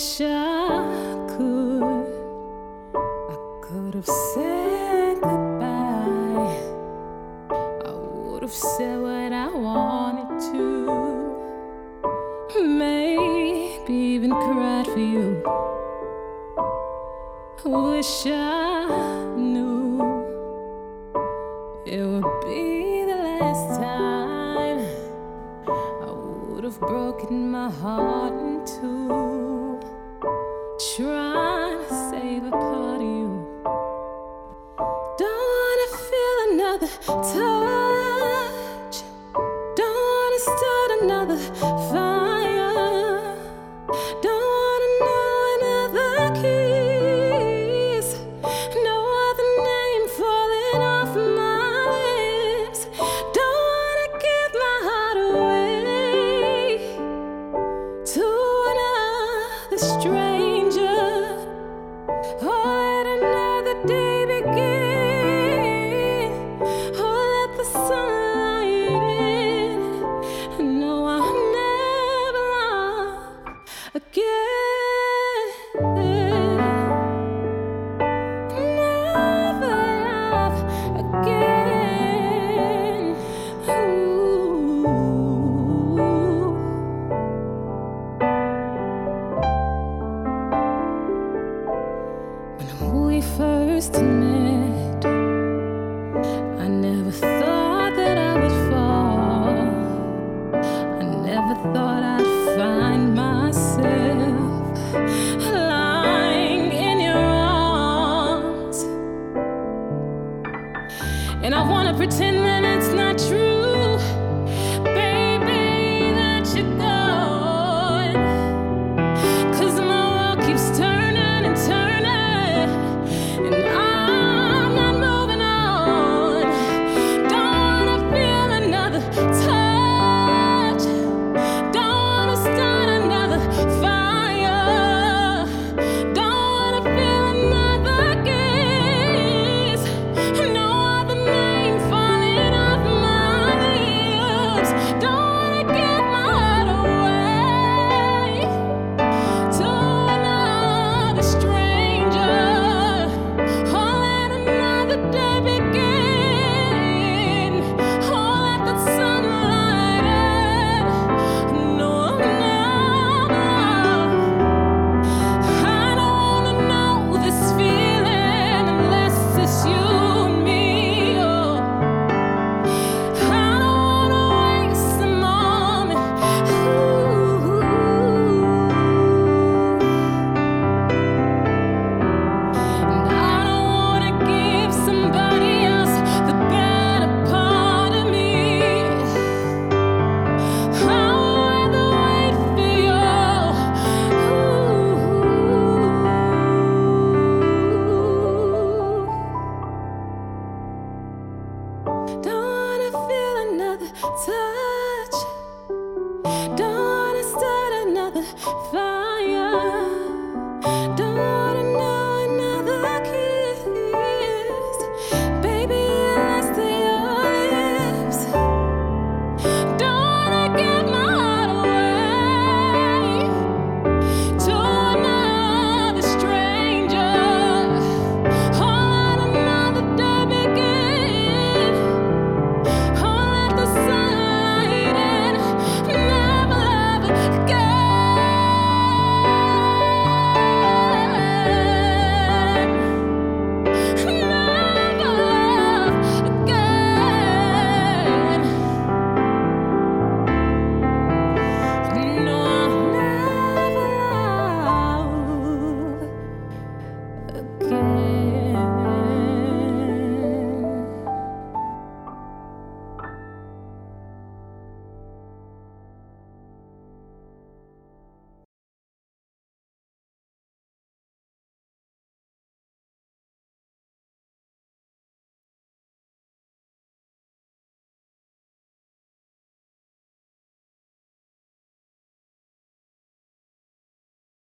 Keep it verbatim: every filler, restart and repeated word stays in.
wish I could, I could have said goodbye. I would have said what I wanted to, maybe even cried for you. Wish I knew it would be the last time. I would have broken my heart in two, trying to save a part of you. Don't wanna feel another touch, don't wanna start another fire, don't wanna know another kiss, no other name falling off my lips. Don't wanna give my heart away to another stranger, or let another day begin, or let the sunlight in. No, I'll never love again, never love again. Ooh. When we first met, I never thought that I would fall. I never thought I'd find myself lying in your arms. And I wanna pretend that it's not true,